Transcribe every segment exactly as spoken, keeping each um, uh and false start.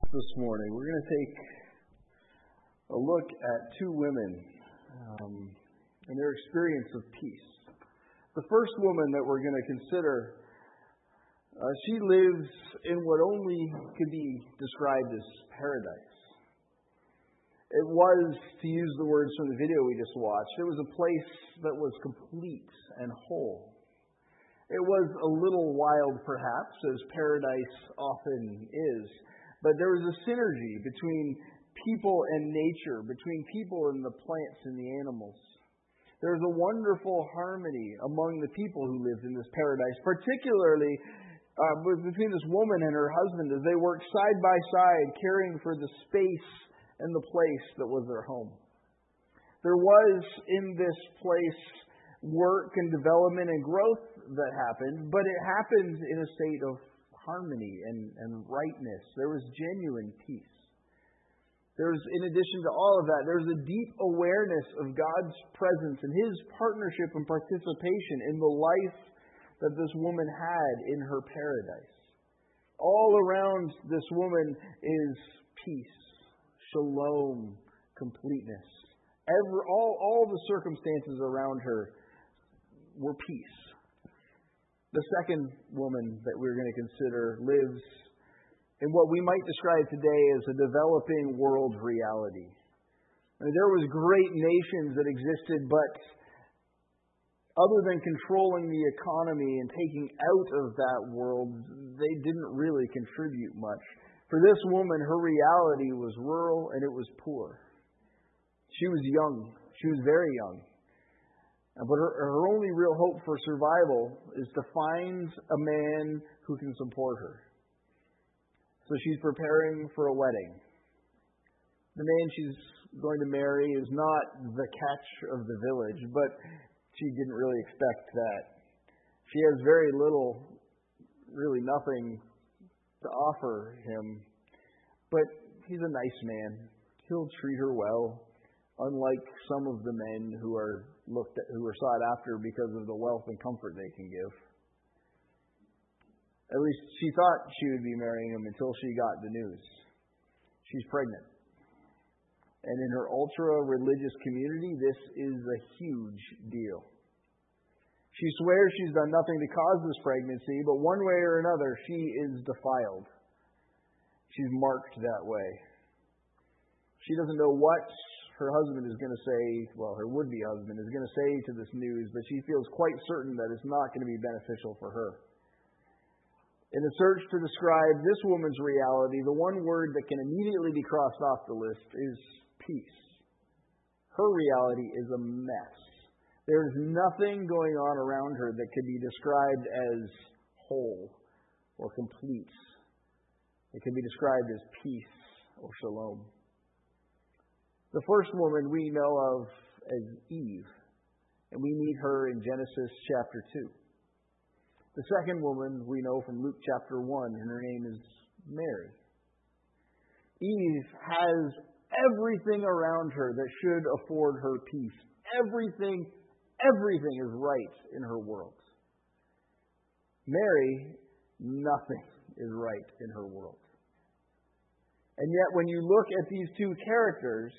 this morning. We're going to take a look at two women um, and their experience of peace. The first woman that we're going to consider, uh, she lives in what only could be described as paradise. It was, to use the words from the video we just watched, it was a place that was complete and whole. It was a little wild, perhaps, as paradise often is, but there was a synergy between people and nature, between people and the plants and the animals. There was a wonderful harmony among the people who lived in this paradise, particularly uh, between this woman and her husband as they worked side by side, caring for the space and the place that was their home. There was in this place work and development and growth that happened, but it happened in a state of harmony and, and rightness. There was genuine peace. There's, in addition to all of that, there's a deep awareness of God's presence and His partnership and participation in the life that this woman had in her paradise. All around this woman is peace, shalom, completeness. Every, all, all the circumstances around her were peace. The second woman that we're going to consider lives in what we might describe today as a developing world reality. I mean, there was great nations that existed, but other than controlling the economy and taking out of that world, they didn't really contribute much. For this woman, her reality was rural and it was poor. She was young. She was very young. But her, her only real hope for survival is to find a man who can support her. So she's preparing for a wedding. The man she's going to marry is not the catch of the village, but she didn't really expect that. She has very little, really nothing to offer him. But he's a nice man. He'll treat her well, unlike some of the men who are looked at, who are sought after because of the wealth and comfort they can give. At least she thought she would be marrying him until she got the news. She's pregnant. And in her ultra-religious community, this is a huge deal. She swears she's done nothing to cause this pregnancy, but one way or another, she is defiled. She's marked that way. She doesn't know what her husband is going to say, well, her would-be husband is going to say to this news, but she feels quite certain that it's not going to be beneficial for her. In the search to describe this woman's reality, the one word that can immediately be crossed off the list is peace. Her reality is a mess. There's nothing going on around her that could be described as whole or complete. It can be described as peace or shalom. The first woman we know of as Eve, and we meet her in Genesis chapter two. The second woman we know from Luke chapter one, and her name is Mary. Eve has everything around her that should afford her peace. Everything, everything is right in her world. Mary, nothing is right in her world. And yet when you look at these two characters,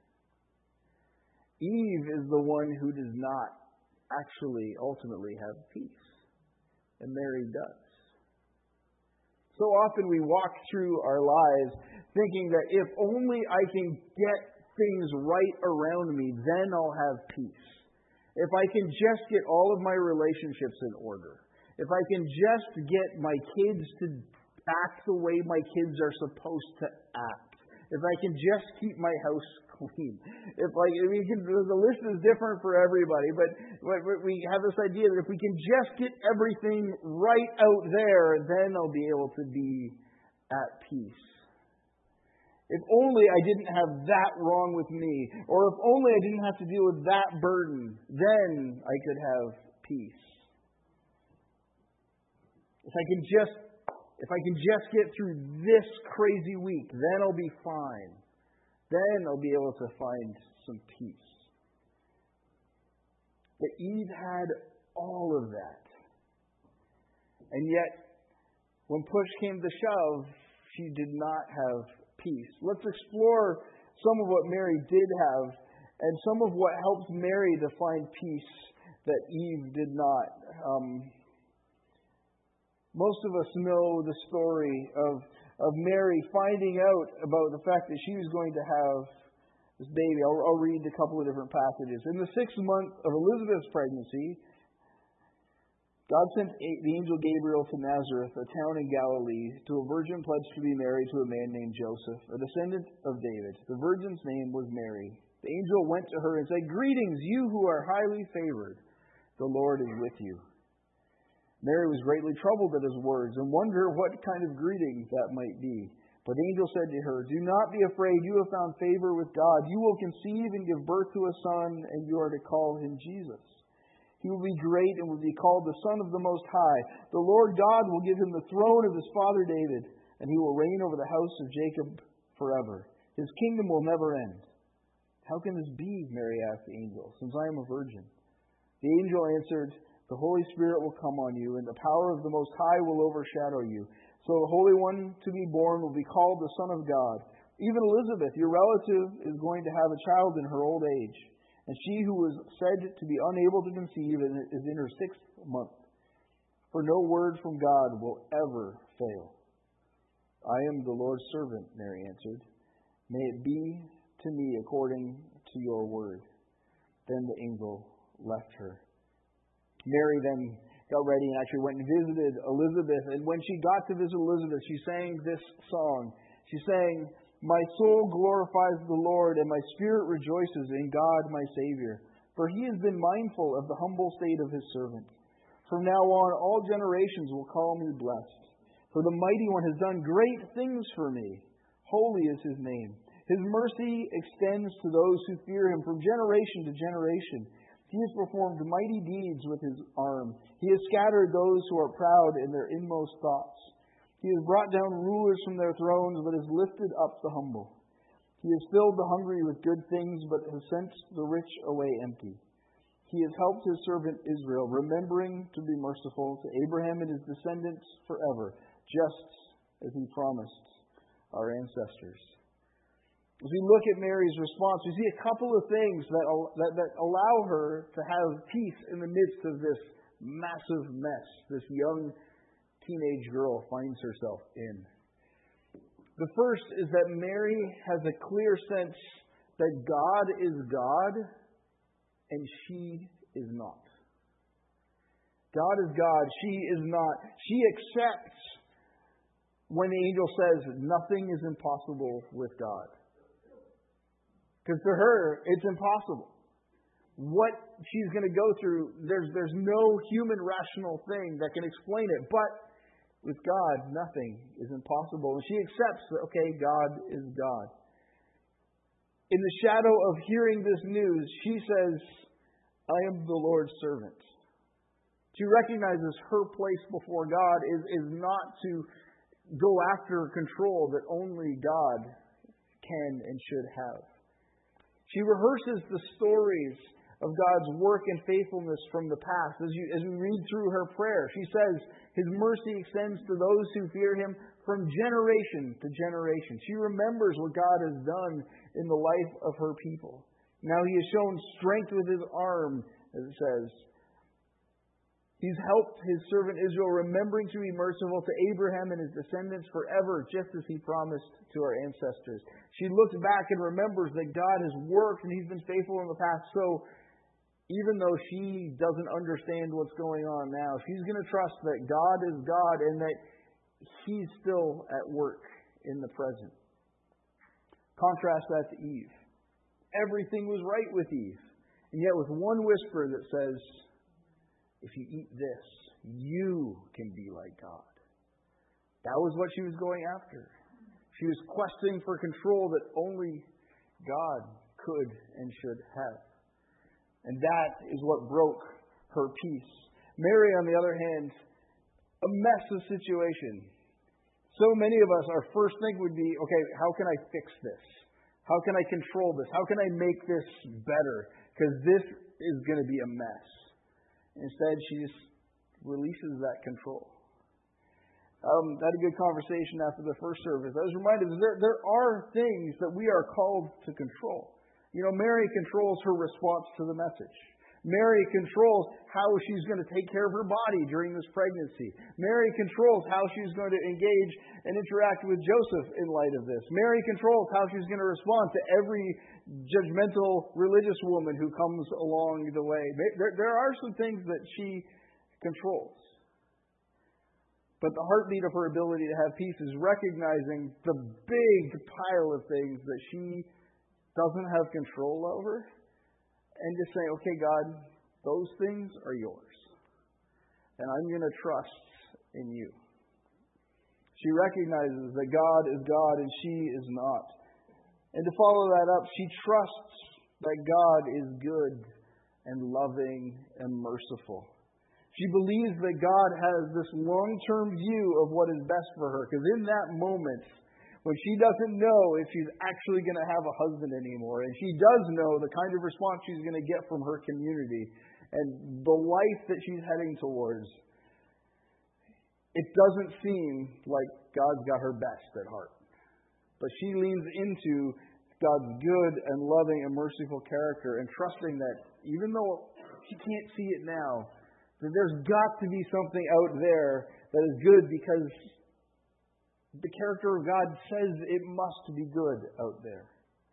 Eve is the one who does not actually ultimately have peace. And Mary does. So often we walk through our lives thinking that if only I can get things right around me, then I'll have peace. If I can just get all of my relationships in order. If I can just get my kids to act the way my kids are supposed to act. If I can just keep my house clean. If like we can, the list is different for everybody, but we have this idea that if we can just get everything right out there, then I'll be able to be at peace. If only I didn't have that wrong with me, or if only I didn't have to deal with that burden, then I could have peace. If I can just If I can just get through this crazy week, then I'll be fine. Then I'll be able to find some peace. But Eve had all of that. And yet, when push came to shove, she did not have peace. Let's explore some of what Mary did have and some of what helped Mary to find peace that Eve did not. Um, most of us know the story of, of Mary finding out about the fact that she was going to have this baby. I'll, I'll read a couple of different passages. In the sixth month of Elizabeth's pregnancy, God sent the angel Gabriel to Nazareth, a town in Galilee, to a virgin pledged to be married to a man named Joseph, a descendant of David. The virgin's name was Mary. The angel went to her and said, "Greetings, you who are highly favored. The Lord is with you." Mary was greatly troubled at his words and wondered what kind of greeting that might be. But the angel said to her, "Do not be afraid. You have found favor with God. You will conceive and give birth to a son, and you are to call him Jesus. He will be great and will be called the Son of the Most High. The Lord God will give him the throne of his father David, and he will reign over the house of Jacob forever. His kingdom will never end." "How can this be?" Mary asked the angel, "since I am a virgin?" The angel answered, "The Holy Spirit will come on you, and the power of the Most High will overshadow you. So the Holy One to be born will be called the Son of God. Even Elizabeth, your relative, is going to have a child in her old age. And she who was said to be unable to conceive is in her sixth month. For no word from God will ever fail." "I am the Lord's servant," Mary answered. "May it be to me according to your word." Then the angel left her. Mary then got ready and actually went and visited Elizabeth. And when she got to visit Elizabeth, she sang this song. She sang, "My soul glorifies the Lord, and my spirit rejoices in God my Savior. For he has been mindful of the humble state of his servant. From now on, all generations will call me blessed. For the Mighty One has done great things for me. Holy is his name. His mercy extends to those who fear him from generation to generation. He has performed mighty deeds with his arm. He has scattered those who are proud in their inmost thoughts. He has brought down rulers from their thrones, but has lifted up the humble. He has filled the hungry with good things, but has sent the rich away empty. He has helped his servant Israel, remembering to be merciful to Abraham and his descendants forever, just as he promised our ancestors." As we look at Mary's response, we see a couple of things that, that, that allow her to have peace in the midst of this massive mess this young teenage girl finds herself in. The first is that Mary has a clear sense that God is God and she is not. God is God, she is not. She accepts when the angel says nothing is impossible with God. Because to her, it's impossible. What she's going to go through, there's, there's no human rational thing that can explain it. But with God, nothing is impossible. And she accepts that, okay, God is God. In the shadow of hearing this news, she says, "I am the Lord's servant." She recognizes her place before God is, is not to go after control that only God can and should have. She rehearses the stories of God's work and faithfulness from the past. As, you, as we read through her prayer, she says, His mercy extends to those who fear Him from generation to generation. She remembers what God has done in the life of her people. Now He has shown strength with His arm, as it says. He's helped His servant Israel, remembering to be merciful to Abraham and his descendants forever, just as He promised to our ancestors. She looks back and remembers that God has worked and He's been faithful in the past. So even though she doesn't understand what's going on now, she's going to trust that God is God and that He's still at work in the present. Contrast that to Eve. Everything was right with Eve. And yet with one whisper that says, "If you eat this, you can be like God." That was what she was going after. She was questing for control that only God could and should have. And that is what broke her peace. Mary, on the other hand, a mess of situation. So many of us, our first thing would be, okay, how can I fix this? How can I control this? How can I make this better? Because this is going to be a mess. Instead, she just releases that control. Um, I had a good conversation after the first service. I was reminded that there, there are things that we are called to control. You know, Mary controls her response to the message. Mary controls how she's going to take care of her body during this pregnancy. Mary controls how she's going to engage and interact with Joseph in light of this. Mary controls how she's going to respond to every judgmental religious woman who comes along the way. There, there are some things that she controls. But the heartbeat of her ability to have peace is recognizing the big pile of things that she doesn't have control over, and just saying, okay, God, those things are yours, and I'm going to trust in you. She recognizes that God is God and she is not. And to follow that up, she trusts that God is good and loving and merciful. She believes that God has this long-term view of what is best for her. Because in that moment, when she doesn't know if she's actually going to have a husband anymore, and she does know the kind of response she's going to get from her community and the life that she's heading towards, it doesn't seem like God's got her best at heart. But she leans into God's good and loving and merciful character and trusting that even though she can't see it now, that there's got to be something out there that is good because the character of God says it must be good out there.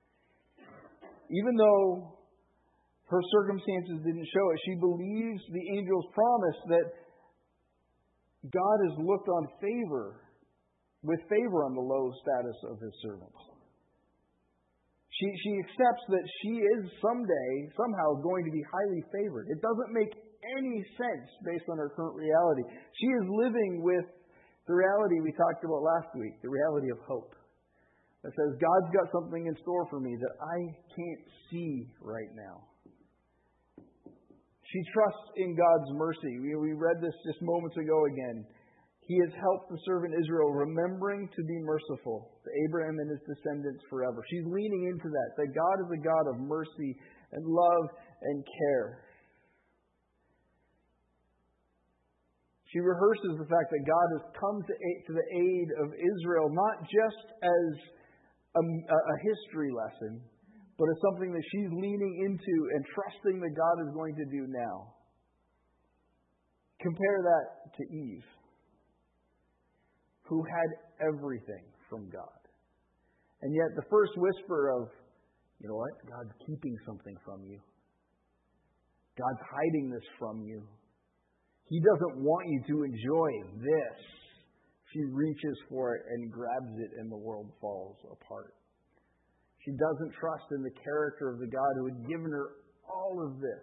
Even though her circumstances didn't show it, she believes the angel's promise that God has looked on favor, with favor on the low status of his servants. She, she accepts that she is someday, somehow, going to be highly favored. It doesn't make any sense based on her current reality. She is living with the reality we talked about last week, the reality of hope. That says, God's got something in store for me that I can't see right now. She trusts in God's mercy. We, we read this just moments ago again. He has helped the servant Israel, remembering to be merciful to Abraham and his descendants forever. She's leaning into that, that God is a God of mercy and love and care. She rehearses the fact that God has come to, aid, to the aid of Israel, not just as a, a history lesson, but as something that she's leaning into and trusting that God is going to do now. Compare that to Eve, who had everything from God. And yet the first whisper of, you know what, God's keeping something from you. God's hiding this from you. He doesn't want you to enjoy this. She reaches for it and grabs it, and the world falls apart. She doesn't trust in the character of the God who had given her all of this.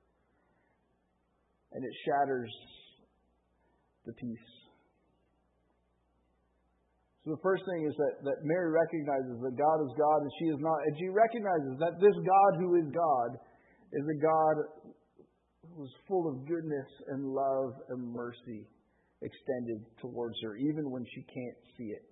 And it shatters the peace. So the first thing is that, that Mary recognizes that God is God and she is not. And she recognizes that this God who is God is a God who is full of goodness and love and mercy extended towards her, even when she can't see it.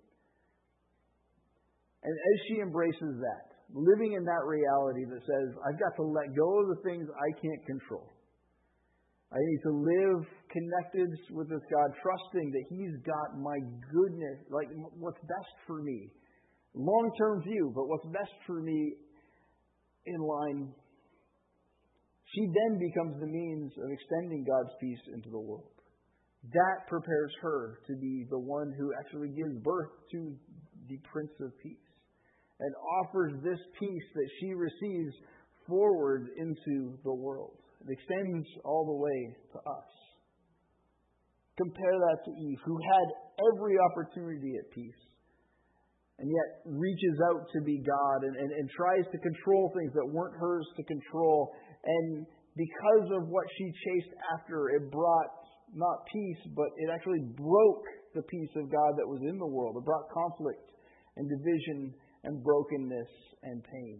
And as she embraces that, living in that reality that says, I've got to let go of the things I can't control. I need to live connected with this God, trusting that He's got my goodness, like what's best for me. Long-term view, but what's best for me in line. She then becomes the means of extending God's peace into the world. That prepares her to be the one who actually gives birth to the Prince of Peace and offers this peace that she receives forward into the world. It extends all the way to us. Compare that to Eve, who had every opportunity at peace and yet reaches out to be God and, and, and tries to control things that weren't hers to control. And because of what she chased after, it brought not peace, but it actually broke the peace of God that was in the world. It brought conflict and division and brokenness and pain.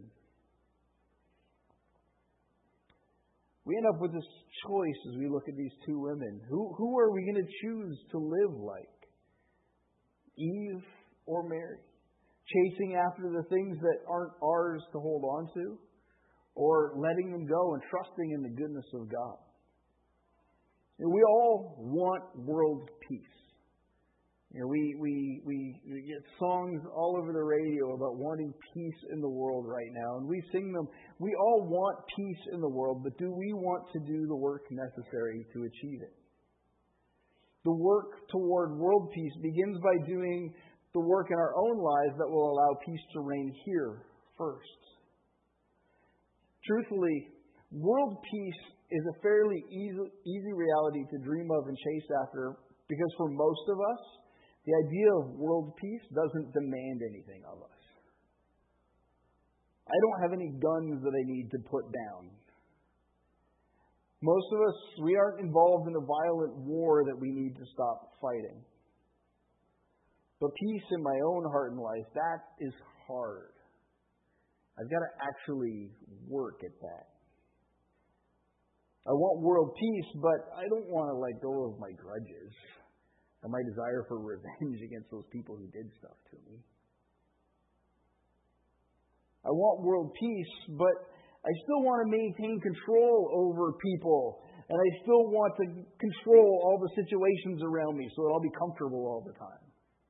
We end up with this choice as we look at these two women. Who, who are we going to choose to live like? Eve or Mary? Chasing after the things that aren't ours to hold on to? Or letting them go and trusting in the goodness of God? And we all want world peace. You know, we, we, we, we get songs all over the radio about wanting peace in the world right now, and we sing them. We all want peace in the world, but do we want to do the work necessary to achieve it? The work toward world peace begins by doing the work in our own lives that will allow peace to reign here first. Truthfully, world peace is a fairly easy, easy reality to dream of and chase after, because for most of us, the idea of world peace doesn't demand anything of us. I don't have any guns that I need to put down. Most of us, we aren't involved in a violent war that we need to stop fighting. But peace in my own heart and life, that is hard. I've got to actually work at that. I want world peace, but I don't want to let go of my grudges and my desire for revenge against those people who did stuff to me. I want world peace, but I still want to maintain control over people, and I still want to control all the situations around me so that I'll be comfortable all the time.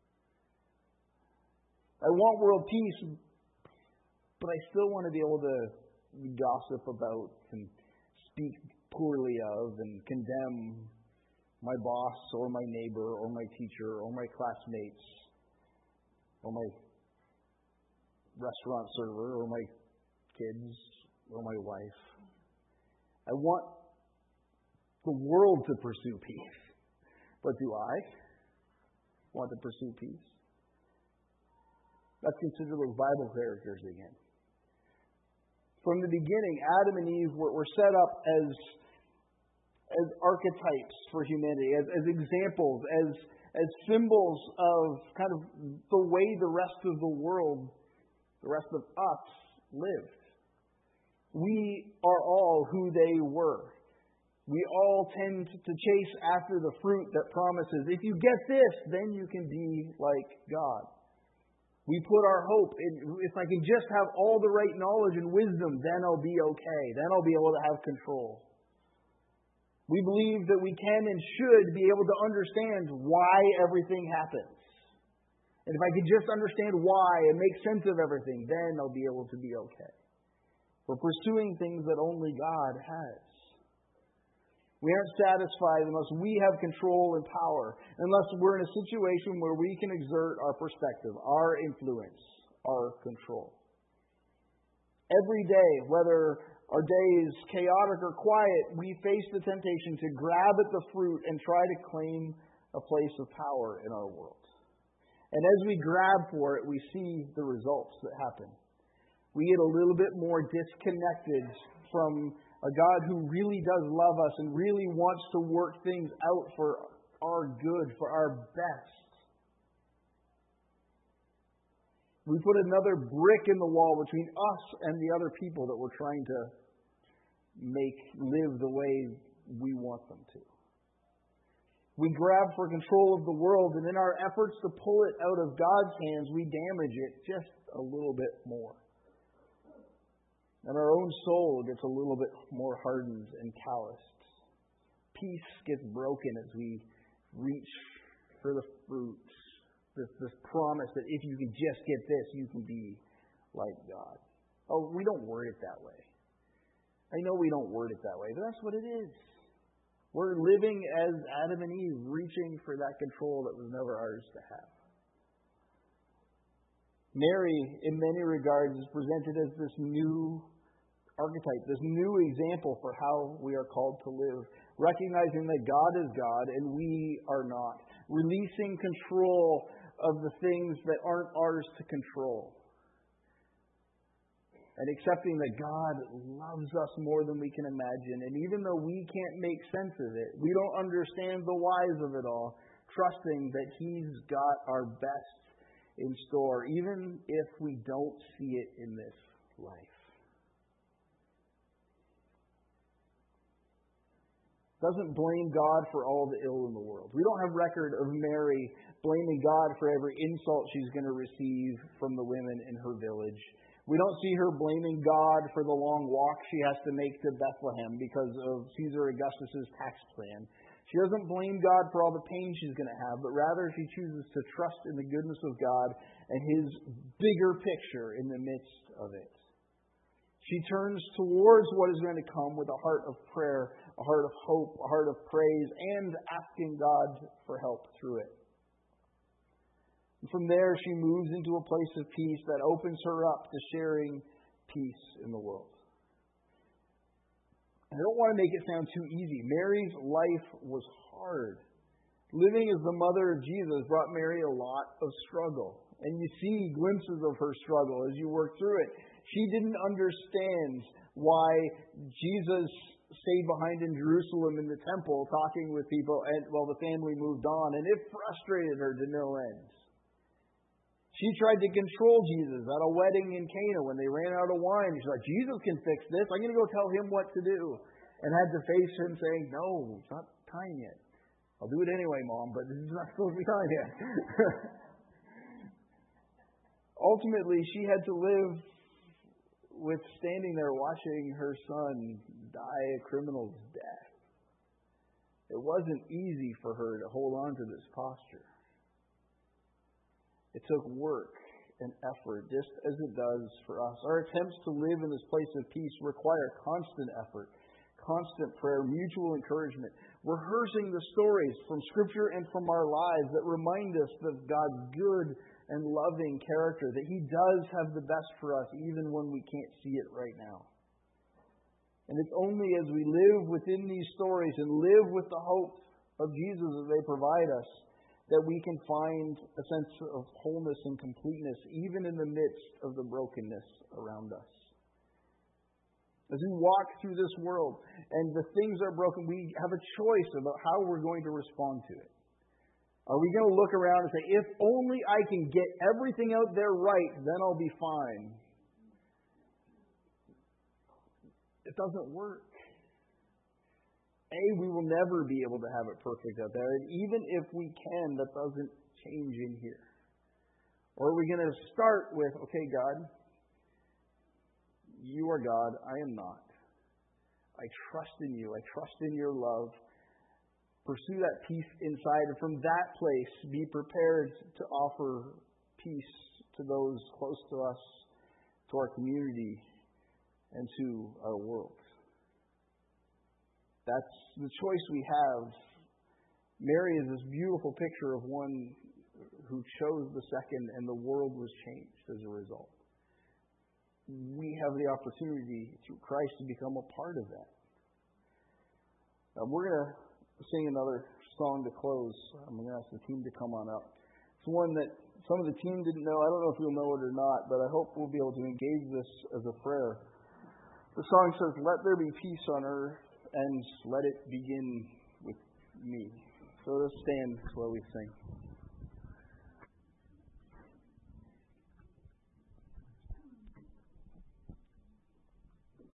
I want world peace, but I still want to be able to gossip about and speak poorly of and condemn my boss or my neighbor or my teacher or my classmates or my restaurant server or my kids or my wife. I want the world to pursue peace. But do I want to pursue peace? Let's consider those Bible characters again. From the beginning, Adam and Eve were, were set up as as archetypes for humanity, as, as examples, as, as symbols of kind of the way the rest of the world, the rest of us, lived. We are all who they were. We all tend to chase after the fruit that promises, if you get this, then you can be like God. We put our hope in, if I can just have all the right knowledge and wisdom, then I'll be okay. Then I'll be able to have control. We believe that we can and should be able to understand why everything happens. And if I could just understand why and make sense of everything, then I'll be able to be okay. We're pursuing things that only God has. We aren't satisfied unless we have control and power, unless we're in a situation where we can exert our perspective, our influence, our control. Every day, whether our day is chaotic or quiet, we face the temptation to grab at the fruit and try to claim a place of power in our world. And as we grab for it, we see the results that happen. We get a little bit more disconnected from a God who really does love us and really wants to work things out for our good, for our best. We put another brick in the wall between us and the other people that we're trying to make live the way we want them to. We grab for control of the world, and in our efforts to pull it out of God's hands, we damage it just a little bit more. And our own soul gets a little bit more hardened and calloused. Peace gets broken as we reach for the fruit. This, this promise that if you can just get this, you can be like God. Oh, we don't word it that way. I know we don't word it that way, but that's what it is. We're living as Adam and Eve, reaching for that control that was never ours to have. Mary, in many regards, is presented as this new archetype, this new example for how we are called to live, recognizing that God is God and we are not, releasing control of the things that aren't ours to control, and accepting that God loves us more than we can imagine. And even though we can't make sense of it, we don't understand the whys of it all, trusting that He's got our best in store, even if we don't see it in this life. Doesn't blame God for all the ill in the world. We don't have record of Mary blaming God for every insult she's going to receive from the women in her village. We don't see her blaming God for the long walk she has to make to Bethlehem because of Caesar Augustus' tax plan. She doesn't blame God for all the pain she's going to have, but rather she chooses to trust in the goodness of God and His bigger picture in the midst of it. She turns towards what is going to come with a heart of prayer, a heart of hope, a heart of praise, and asking God for help through it. And from there, she moves into a place of peace that opens her up to sharing peace in the world. I don't want to make it sound too easy. Mary's life was hard. Living as the mother of Jesus brought Mary a lot of struggle. And you see glimpses of her struggle as you work through it. She didn't understand why Jesus stayed behind in Jerusalem in the temple talking with people and while the family moved on. And it frustrated her to no end. She tried to control Jesus at a wedding in Cana when they ran out of wine. She's like, Jesus can fix this. I'm going to go tell him what to do. And had to face him saying, no, it's not time yet. I'll do it anyway, Mom, but this is not supposed to be time yet. Ultimately, she had to live with standing there watching her son die a criminal's death. It wasn't easy for her to hold on to this posture. It took work and effort, just as it does for us. Our attempts to live in this place of peace require constant effort, constant prayer, mutual encouragement, rehearsing the stories from Scripture and from our lives that remind us of God's good and loving character, that He does have the best for us even when we can't see it right now. And it's only as we live within these stories and live with the hope of Jesus that they provide us that we can find a sense of wholeness and completeness even in the midst of the brokenness around us. As we walk through this world and the things are broken, we have a choice about how we're going to respond to it. Are we going to look around and say, if only I can get everything out there right, then I'll be fine? It doesn't work. A, we will never be able to have it perfect out there. And even if we can, that doesn't change in here. Or are we going to start with, okay, God, you are God, I am not. I trust in you. I trust in your love. Pursue that peace inside. And from that place, be prepared to offer peace to those close to us, to our community, and to our world. That's the choice we have. Mary is this beautiful picture of one who chose the second, and the world was changed as a result. We have the opportunity through Christ to become a part of that. Now, we're going to sing another song to close. I'm going to ask the team to come on up. It's one that some of the team didn't know. I don't know if you'll know it or not, but I hope we'll be able to engage this as a prayer. The song says, "Let there be peace on earth, and let it begin with me." So let's stand while we sing.